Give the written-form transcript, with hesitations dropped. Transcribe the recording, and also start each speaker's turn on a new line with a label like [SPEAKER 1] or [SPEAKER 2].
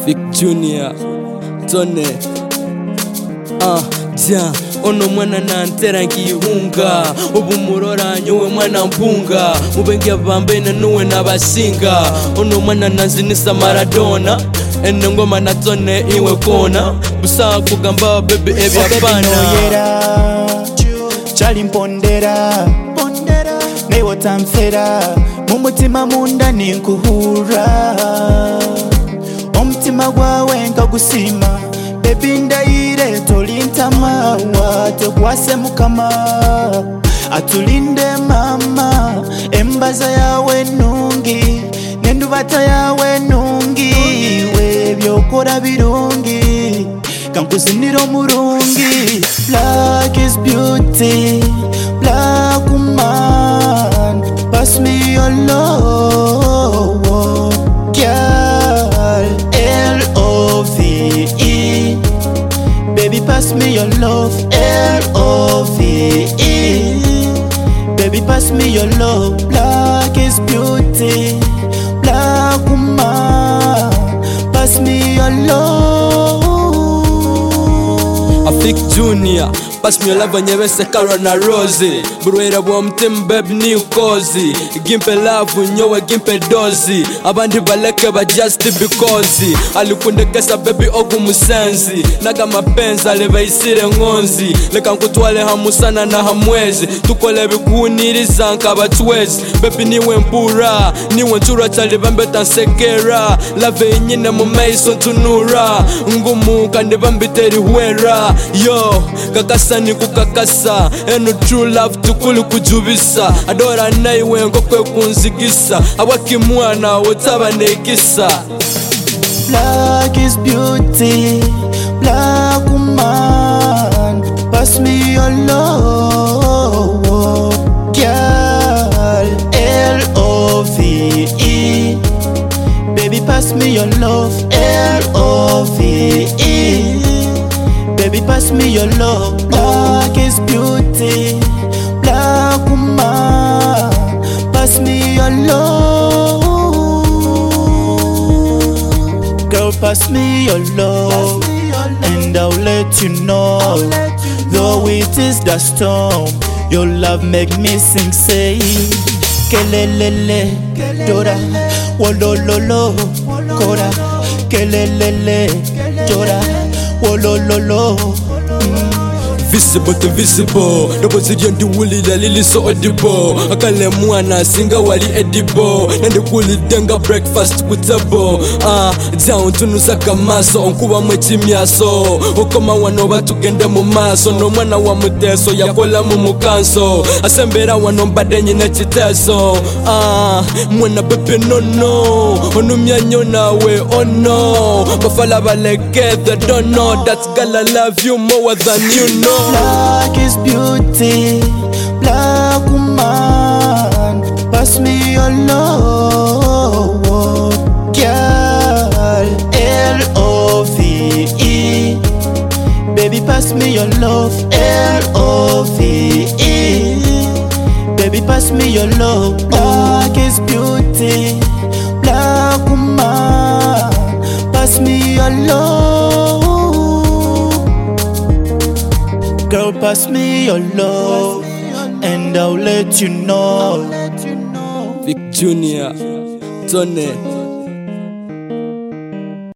[SPEAKER 1] Vic Junior, Tone, Jan, ono mwana na ntera nkihunga ubu murora nyowe mwana mpunga mubengi bambene nuwe nabasinga ono mwana nazinisa Maradona ene ngoma na Tone iwe kona busa kugamba baby ebyapana
[SPEAKER 2] chali mpondera newo tamfera mumutima munda ninkuhura omutima gwawe nkagusima baby ndaire tolintama watekwase mukama atulinde mama embaza yawe nungi nendubata yawe nungi we byokora birungi kankuziniro murungi. Black is beauty, black woman, pass me your love, girl, L-O-V-E. Baby, pass me your love, L-O-V-E. Baby, pass me your love. Black is beauty, black woman, pass me your love.
[SPEAKER 1] Vic Junior, pass me your love and nyebese Cara na Rose. Burwera bwa mtem babe ni ukozi. Gimpe love nyowe gimpe dozi. Abandi baleke ba just because alikunde kesa baby ogu musenzi. Naga mapenzi aleva isire ngonzi. Leka nkutwale hamusana na hamwezi. Tukole bikuniriza nkabatwezi. Baby niwe mpura, niwe nchura chalibambe tansekera. Love inyine mu meiso tunura. Ngumu kande bambiteri huera. Yo, kakasa ni kukakasa. Eno true love tukuli kujubisa. Adora naiwe ngokwe kunzigisa. Awaki mwana wotaba nekisa.
[SPEAKER 2] Black is beauty, black woman, pass me your love, girl, L-O-V-E. Baby, pass me your love, L-O-V-E. Baby, pass me your love. Black is beauty, black woman, pass me your love. Girl, pass me your love, and I'll let you know. Though it is the storm, your love make me sing, say kelelele, dora, wolololo, kora, kelelele, dora, wolololo.
[SPEAKER 1] Visible to visible, double the woolly the lily so audible. Akale mwana singa wali edible. And the woolly denga breakfast kutabo. Down to nusaka maso onkuwa mwetimia so. Okoma wanoba tugende mu maso. No mwana wa muteso yakola mu mukanso. Asembera wanombade nyine chiteso. Mwana pepe no no. Onumya nyona we oh no. Bafala baleke they don't know that girl I love you more than you know.
[SPEAKER 2] Black is beauty, black woman, pass me your love, girl, L-O-V-E. Baby, pass me your love, L-O-V-E. Baby, pass me your love. Black is beauty, black woman, pass me your love. Girl, pass me your love, and I'll let you know.
[SPEAKER 1] Vic Junior, Tone.